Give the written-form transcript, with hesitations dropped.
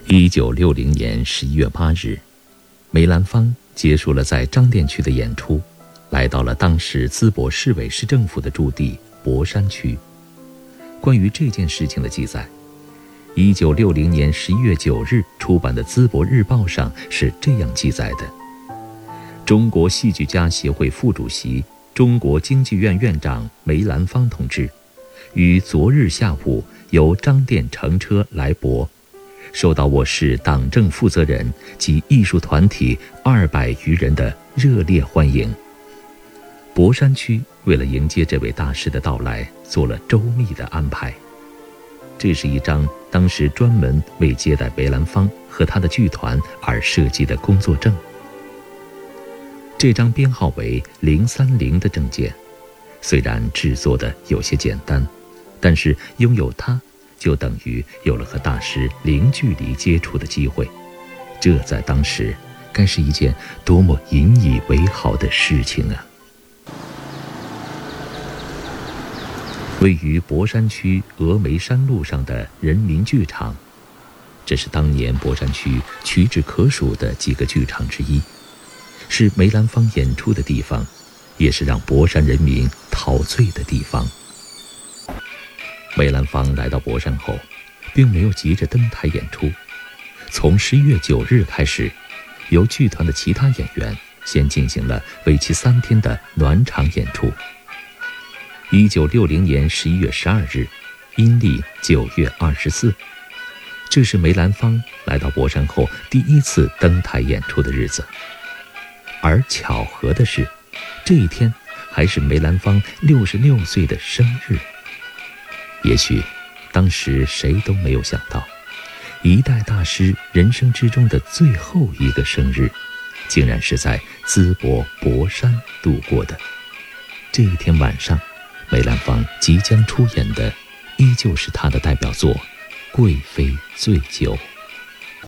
1960年11月8日，梅兰芳结束了在张店区的演出，来到了当时淄博市委市政府的驻地博山区。关于这件事情的记载，1960年11月9日出版的《淄博日报》上是这样记载的：中国戏剧家协会副主席、中国京剧院院长梅兰芳同志，于昨日下午由张店乘车来博，受到我市党政负责人及艺术团体200余人的热烈欢迎。博山区为了迎接这位大师的到来，做了周密的安排。这是一张当时专门为接待梅兰芳和他的剧团而设计的工作证。这张编号为030的证件，虽然制作的有些简单，但是拥有它就等于有了和大师零距离接触的机会，这在当时该是一件多么引以为豪的事情啊！位于博山区峨眉山路上的人民剧场，这是当年博山区屈指可数的几个剧场之一，是梅兰芳演出的地方，也是让博山人民陶醉的地方。梅兰芳来到博山后，并没有急着登台演出，从11月9日开始，由剧团的其他演员先进行了为期3天的暖场演出。1960年11月12日，阴历9月24，这是梅兰芳来到博山后第一次登台演出的日子。而巧合的是，这一天还是梅兰芳66岁的生日。也许当时谁都没有想到，一代大师人生之中的最后一个生日，竟然是在淄博博山度过的。这一天晚上，梅兰芳即将出演的依旧是他的代表作《贵妃醉酒》。